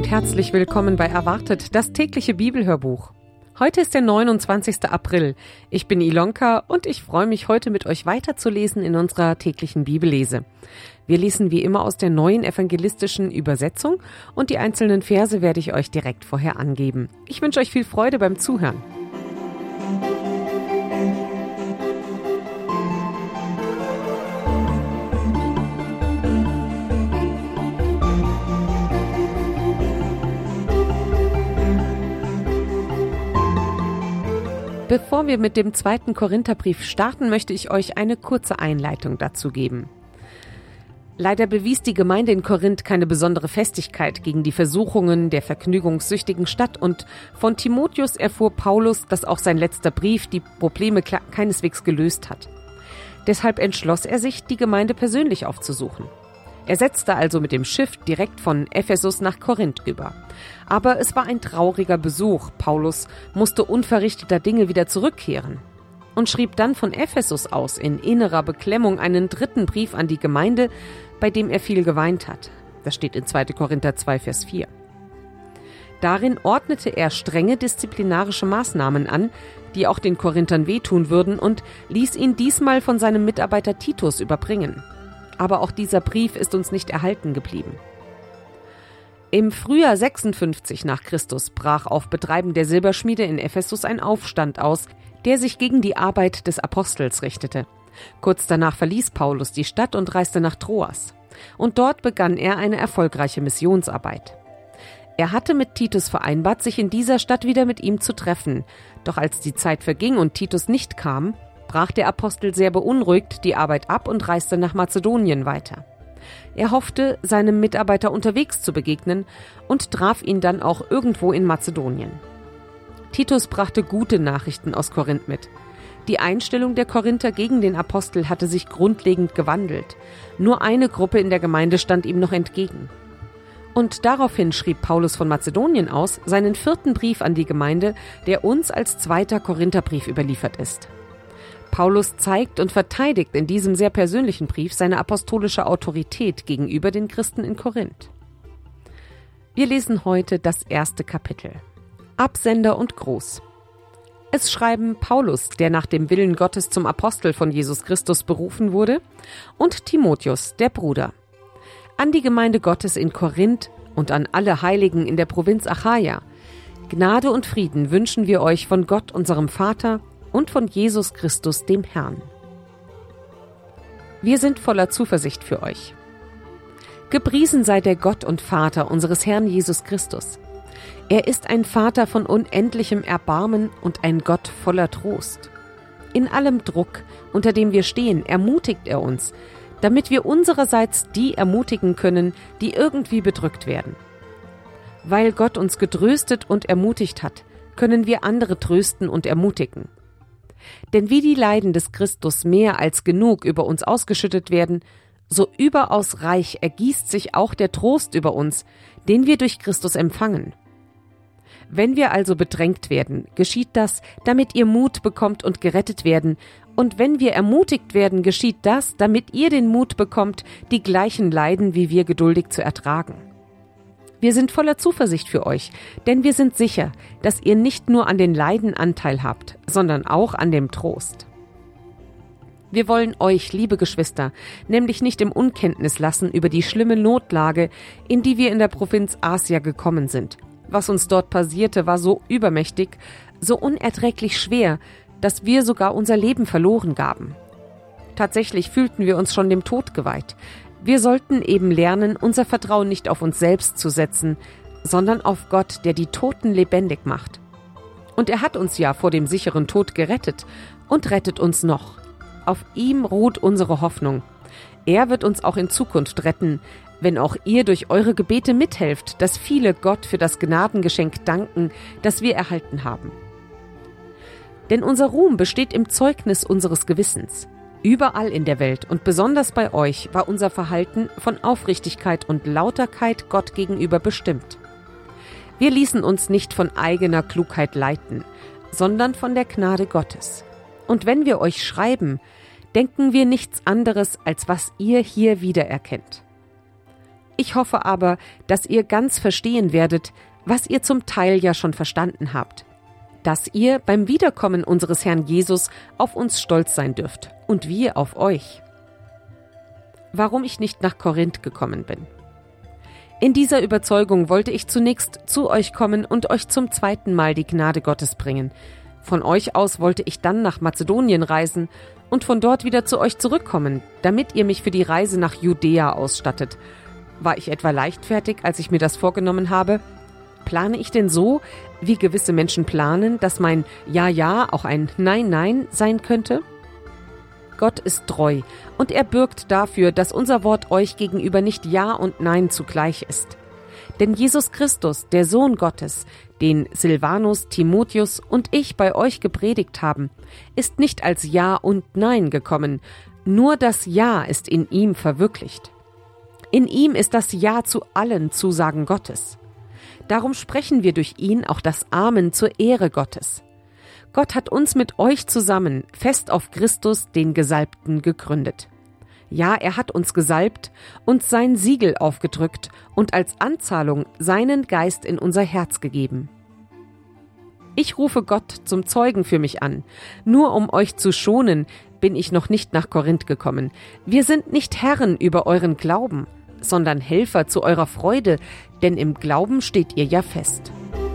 und herzlich willkommen bei Erwartet, das tägliche Bibelhörbuch. Heute ist der 29. April. Ich bin Ilonka und ich freue mich, heute mit euch weiterzulesen in unserer täglichen Bibellese. Wir lesen wie immer aus der neuen evangelistischen Übersetzung und die einzelnen Verse werde ich euch direkt vorher angeben. Ich wünsche euch viel Freude beim Zuhören. Bevor wir mit dem 2. Korintherbrief starten, möchte ich euch eine kurze Einleitung dazu geben. Leider bewies die Gemeinde in Korinth keine besondere Festigkeit gegen die Versuchungen der vergnügungssüchtigen Stadt und von Timotheus erfuhr Paulus, dass auch sein letzter Brief die Probleme keineswegs gelöst hat. Deshalb entschloss er sich, die Gemeinde persönlich aufzusuchen. Er setzte also mit dem Schiff direkt von Ephesus nach Korinth über. Aber es war ein trauriger Besuch. Paulus musste unverrichteter Dinge wieder zurückkehren und schrieb dann von Ephesus aus in innerer Beklemmung einen 3. Brief an die Gemeinde, bei dem er viel geweint hat. Das steht in 2. Korinther 2, Vers 4. Darin ordnete er strenge disziplinarische Maßnahmen an, die auch den Korinthern wehtun würden, und ließ ihn diesmal von seinem Mitarbeiter Titus überbringen. Aber auch dieser Brief ist uns nicht erhalten geblieben. Im Frühjahr 56 nach Christus brach auf Betreiben der Silberschmiede in Ephesus ein Aufstand aus, der sich gegen die Arbeit des Apostels richtete. Kurz danach verließ Paulus die Stadt und reiste nach Troas. Und dort begann er eine erfolgreiche Missionsarbeit. Er hatte mit Titus vereinbart, sich in dieser Stadt wieder mit ihm zu treffen. Doch als die Zeit verging und Titus nicht kam, brach der Apostel sehr beunruhigt die Arbeit ab und reiste nach Mazedonien weiter. Er hoffte, seinem Mitarbeiter unterwegs zu begegnen und traf ihn dann auch irgendwo in Mazedonien. Titus brachte gute Nachrichten aus Korinth mit. Die Einstellung der Korinther gegen den Apostel hatte sich grundlegend gewandelt. Nur eine Gruppe in der Gemeinde stand ihm noch entgegen. Und daraufhin schrieb Paulus von Mazedonien aus seinen 4. Brief an die Gemeinde, der uns als 2. Korintherbrief überliefert ist. Paulus zeigt und verteidigt in diesem sehr persönlichen Brief seine apostolische Autorität gegenüber den Christen in Korinth. Wir lesen heute das 1. Kapitel. Absender und Gruß. Es schreiben Paulus, der nach dem Willen Gottes zum Apostel von Jesus Christus berufen wurde, und Timotheus, der Bruder. An die Gemeinde Gottes in Korinth und an alle Heiligen in der Provinz Achaia. Gnade und Frieden wünschen wir euch von Gott, unserem Vater, und von Jesus Christus, dem Herrn. Wir sind voller Zuversicht für euch. Gepriesen sei der Gott und Vater unseres Herrn Jesus Christus. Er ist ein Vater von unendlichem Erbarmen und ein Gott voller Trost. In allem Druck, unter dem wir stehen, ermutigt er uns, damit wir unsererseits die ermutigen können, die irgendwie bedrückt werden. Weil Gott uns getröstet und ermutigt hat, können wir andere trösten und ermutigen. Denn wie die Leiden des Christus mehr als genug über uns ausgeschüttet werden, so überaus reich ergießt sich auch der Trost über uns, den wir durch Christus empfangen. Wenn wir also bedrängt werden, geschieht das, damit ihr Mut bekommt und gerettet werden, und wenn wir ermutigt werden, geschieht das, damit ihr den Mut bekommt, die gleichen Leiden wie wir geduldig zu ertragen. Wir sind voller Zuversicht für euch, denn wir sind sicher, dass ihr nicht nur an den Leiden Anteil habt, sondern auch an dem Trost. Wir wollen euch, liebe Geschwister, nämlich nicht im Unkenntnis lassen über die schlimme Notlage, in die wir in der Provinz Asia gekommen sind. Was uns dort passierte, war so übermächtig, so unerträglich schwer, dass wir sogar unser Leben verloren gaben. Tatsächlich fühlten wir uns schon dem Tod geweiht. Wir sollten eben lernen, unser Vertrauen nicht auf uns selbst zu setzen, sondern auf Gott, der die Toten lebendig macht. Und er hat uns ja vor dem sicheren Tod gerettet und rettet uns noch. Auf ihm ruht unsere Hoffnung. Er wird uns auch in Zukunft retten, wenn auch ihr durch eure Gebete mithelft, dass viele Gott für das Gnadengeschenk danken, das wir erhalten haben. Denn unser Ruhm besteht im Zeugnis unseres Gewissens. Überall in der Welt und besonders bei euch war unser Verhalten von Aufrichtigkeit und Lauterkeit Gott gegenüber bestimmt. Wir ließen uns nicht von eigener Klugheit leiten, sondern von der Gnade Gottes. Und wenn wir euch schreiben, denken wir nichts anderes, als was ihr hier wiedererkennt. Ich hoffe aber, dass ihr ganz verstehen werdet, was ihr zum Teil ja schon verstanden habt. Dass ihr beim Wiederkommen unseres Herrn Jesus auf uns stolz sein dürft und wir auf euch. Warum ich nicht nach Korinth gekommen bin. In dieser Überzeugung wollte ich zunächst zu euch kommen und euch zum zweiten Mal die Gnade Gottes bringen. Von euch aus wollte ich dann nach Mazedonien reisen und von dort wieder zu euch zurückkommen, damit ihr mich für die Reise nach Judäa ausstattet. War ich etwa leichtfertig, als ich mir das vorgenommen habe? Plane ich denn so, wie gewisse Menschen planen, dass mein Ja auch ein Nein sein könnte? Gott ist treu und er bürgt dafür, dass unser Wort euch gegenüber nicht Ja und Nein zugleich ist. Denn Jesus Christus, der Sohn Gottes, den Silvanus, Timotheus und ich bei euch gepredigt haben, ist nicht als Ja und Nein gekommen, nur das Ja ist in ihm verwirklicht. In ihm ist das Ja zu allen Zusagen Gottes. Darum sprechen wir durch ihn auch das Amen zur Ehre Gottes. Gott hat uns mit euch zusammen fest auf Christus, den Gesalbten, gegründet. Ja, er hat uns gesalbt und sein Siegel aufgedrückt und als Anzahlung seinen Geist in unser Herz gegeben. Ich rufe Gott zum Zeugen für mich an. Nur um euch zu schonen, bin ich noch nicht nach Korinth gekommen. Wir sind nicht Herren über euren Glauben, sondern Helfer zu eurer Freude, denn im Glauben steht ihr ja fest.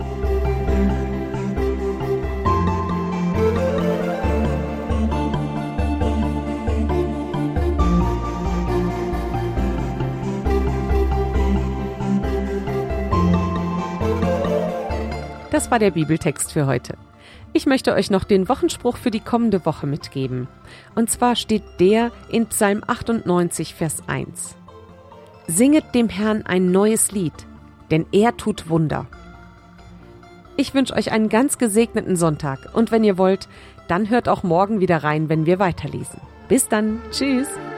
Das war der Bibeltext für heute. Ich möchte euch noch den Wochenspruch für die kommende Woche mitgeben. Und zwar steht der in Psalm 98, Vers 1. Singet dem Herrn ein neues Lied, denn er tut Wunder. Ich wünsche euch einen ganz gesegneten Sonntag und wenn ihr wollt, dann hört auch morgen wieder rein, wenn wir weiterlesen. Bis dann, tschüss!